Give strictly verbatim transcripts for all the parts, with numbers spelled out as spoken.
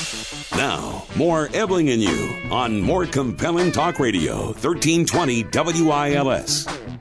Now, more Ebling and You on more compelling talk radio, thirteen twenty W I L S.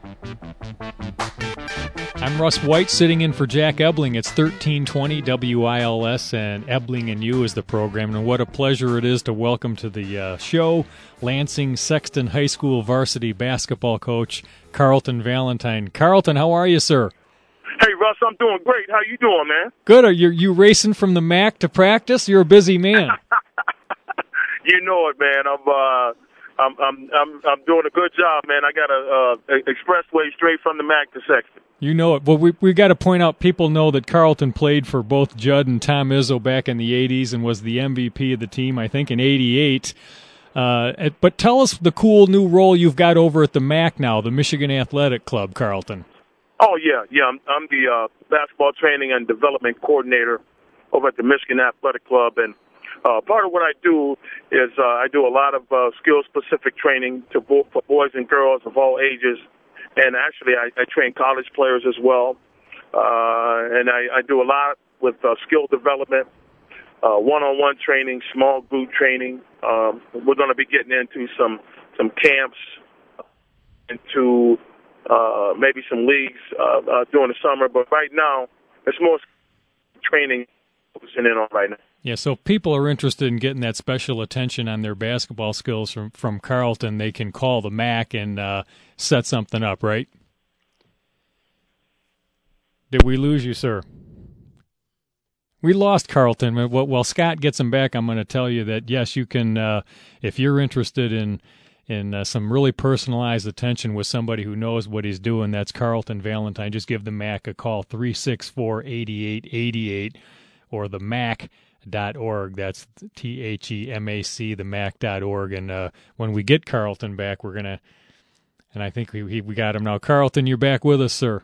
I'm Russ White, sitting in for Jack Ebling. It's thirteen twenty W I L S, and Ebling and You is the program. And what a pleasure it is to welcome to the uh, show Lansing Sexton High School varsity basketball coach, Carlton Valentine. Carlton, how are you, sir? Hey, Russ, I'm doing great. How you doing, man? Good. Are you, you racing from the M A C to practice? You're a busy man. You know it, man. I'm, uh, I'm, I'm, I'm, I'm doing a good job, man. I got a uh, expressway straight from the M A C to Sexton. You know it. Well, we we got to point out, people know that Carlton played for both Judd and Tom Izzo back in the eighties and was the M V P of the team, I think, in eighty-eight. Uh, but tell us the cool new role you've got over at the M A C now, the Michigan Athletic Club, Carlton. Oh, yeah, yeah. I'm, I'm the uh, basketball training and development coordinator over at the Michigan Athletic Club. And uh, part of what I do is uh, I do a lot of uh, skill-specific training to bo- for boys and girls of all ages. And actually, I, I train college players as well. Uh, and I, I do a lot with uh, skill development, uh, one-on-one training, small group training. Um, we're going to be getting into some, some camps, into uh, maybe some leagues uh, uh, during the summer. But right now, it's more training focusing in on right now. Yeah, so if people are interested in getting that special attention on their basketball skills from, from Carlton, they can call the M A C and uh, set something up, right? Did we lose you, sir? We lost Carlton. While Scott gets him back, I'm going to tell you that, yes, you can, uh, if you're interested in in uh, some really personalized attention with somebody who knows what he's doing, that's Carlton Valentine. Just give the M A C a call, three six four, eight eight eight eight, or the M A C dot org. That's T H E M A C, the M A C dot org. And uh, when we get Carlton back, we're going to, and I think we we got him now. Carlton, you're back with us, sir.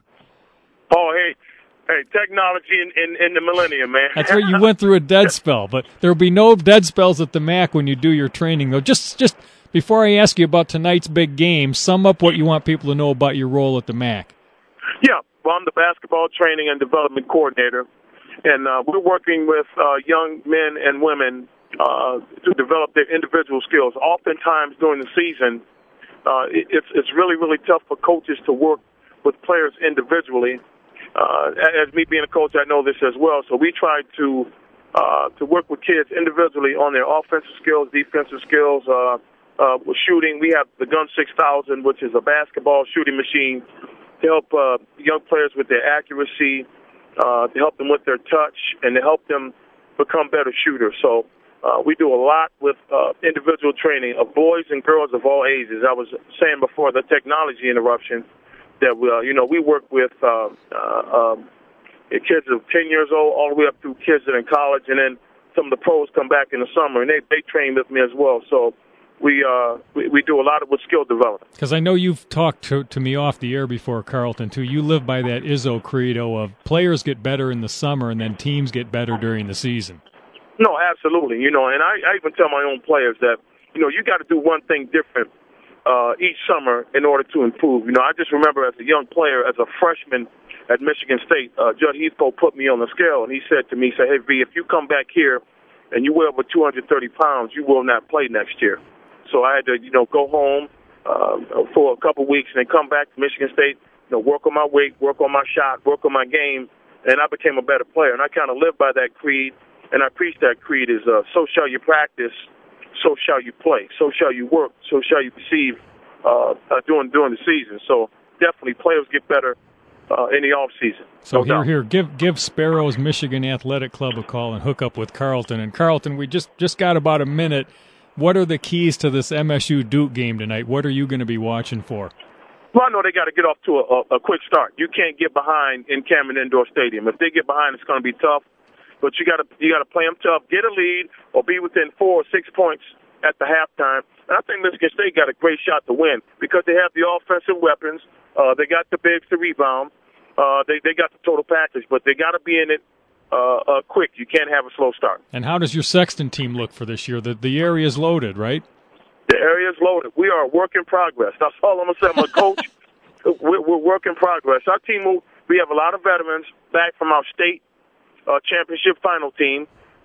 Oh, hey. Hey, technology in, in, in the millennium, man. That's right. You went through a dead spell, but there'll be no dead spells at the M A C when you do your training, though. Just, just before I ask you about tonight's big game, sum up what you want people to know about your role at the M A C. Yeah, well, I'm the basketball training and development coordinator, and uh, we're working with uh, young men and women uh, to develop their individual skills. Oftentimes during the season, uh, it, it's it's really, really tough for coaches to work with players individually. Uh, as me being a coach, I know this as well. So we try to uh, to work with kids individually on their offensive skills, defensive skills. Uh, uh, with shooting, we have the Gun six thousand, which is a basketball shooting machine to help uh, young players with their accuracy, uh, to help them with their touch, and to help them become better shooters. So uh, we do a lot with uh, individual training of boys and girls of all ages. I was saying before the technology interruption that we, uh, you know, we work with uh, uh, um, kids of ten years old all the way up through kids that are in college, and then some of the pros come back in the summer, and they, they train with me as well. So we uh, we, we do a lot of with skill development. Because I know you've talked to, to me off the air before, Carlton, too. You live by that Izzo credo of players get better in the summer and then teams get better during the season. No, absolutely. You know, and I, I even tell my own players that, you know, you got to do one thing different Uh, each summer in order to improve. You know, I just remember as a young player, as a freshman at Michigan State, uh, Judd Heathcote put me on the scale, and he said to me, he said, hey, V, if you come back here and you weigh over two hundred thirty pounds, you will not play next year. So I had to, you know, go home uh, for a couple weeks and then come back to Michigan State, you know, work on my weight, work on my shot, work on my game, and I became a better player. And I kind of live by that creed, and I preach that creed is uh, so shall you practice, so shall you play, so shall you work, so shall you receive uh, uh, during during the season. So definitely players get better uh, in the off season. So no here, doubt. here, give give Sparrows Michigan Athletic Club a call and hook up with Carlton. And Carlton, we just, just got about a minute. What are the keys to this M S U Duke game tonight? What are you going to be watching for? Well, I know they got to get off to a, a, a quick start. You can't get behind in Cameron Indoor Stadium. If they get behind, it's going to be tough. But you got to you got to play them tough, get a lead, or be within four or six points at the halftime. And I think Michigan State got a great shot to win because they have the offensive weapons. Uh, they got the bigs to rebound. Uh, they they got the total package, but they got to be in it uh, uh, quick. You can't have a slow start. And how does your Sexton team look for this year? The the area's loaded, right? The area's loaded. We are a work in progress. That's all I'm gonna say. I'm a coach. we're, we're work in progress. Our team, we have a lot of veterans back from our state uh, championship final team.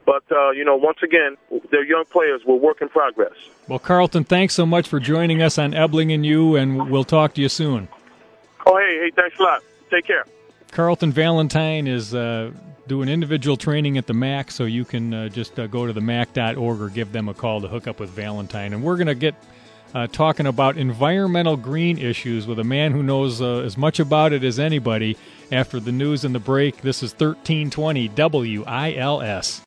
But, uh, you know, once again, they're young players. We're work in progress. Well, Carlton, thanks so much for joining us on Ebling and You, and we'll talk to you soon. Oh, hey, hey, thanks a lot. Take care. Carlton Valentine is uh, doing individual training at the M A C, so you can uh, just uh, go to the M A C dot org or give them a call to hook up with Valentine. And we're going to get uh, talking about environmental green issues with a man who knows uh, as much about it as anybody after the news and the break. This is thirteen twenty W I L S.